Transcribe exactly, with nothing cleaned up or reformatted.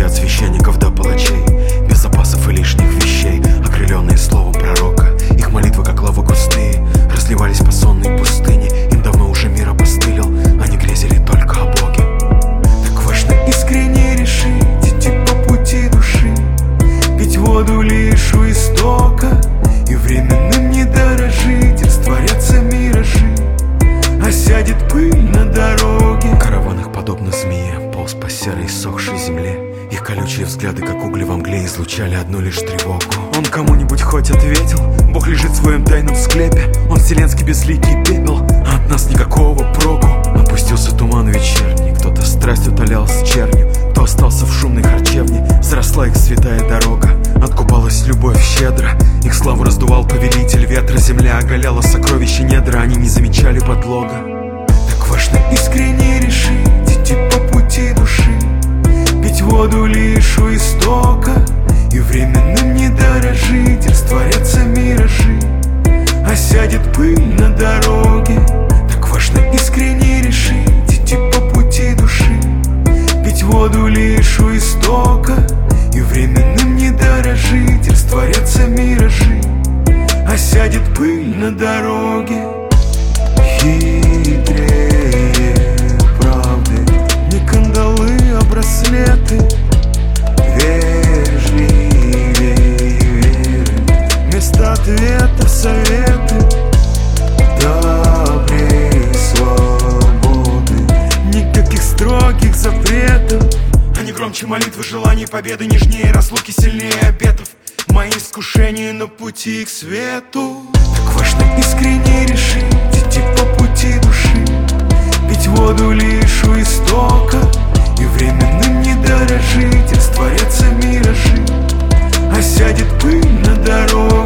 от священников до палачей, без запасов и лишних вещей, окрыленные словом пророка. Их молитвы, как лавы густые, разливались по сонной пустыне. Им давно уже мир опостылил, они грезили только о Боге. Так важно искренне решить идти по пути души, пить воду лишь у истока и временным не дорожить. Растворятся миражи, осядет пыль на дороге. Караван их, подобно змее, полз по серой иссохшей земле. Их колючие взгляды, как угли во мгле, излучали одну лишь тревогу. Он кому-нибудь хоть ответил? Бог лежит в своем тайном склепе, он вселенский безликий пепел, а от нас никакого проку. Опустился туман вечерний, кто-то страсть утолял с чернью, кто остался в шумной харчевне. Взросла их святая дорога, откупалась любовь щедро. Их славу раздувал повелитель ветра, земля оголяла сокровища недра, они не замечали подлога. Так важно искренне решить идти по пути души, пить воду лишь у истока и временным не дорожить. Растворятся миражи, осядет пыль на дороге. Так важно искренне решить идти по пути души, пить воду лишь у истока и временным не дорожить. Растворятся миражи, осядет пыль на дороге. Хитрее правды не кандалы, а браслеты. Вежливее веры, вместо ответа советы. Добрее свободы, никаких строгих запретов. Они громче молитвы, желаний победы, нежнее разлуки, сильнее обетов. Мои искушения на пути к свету. Так важно искренне решить идти по пути души, пить воду лишь у истока и временным не дорожить. Растворятся миражи, осядет пыль на дороге.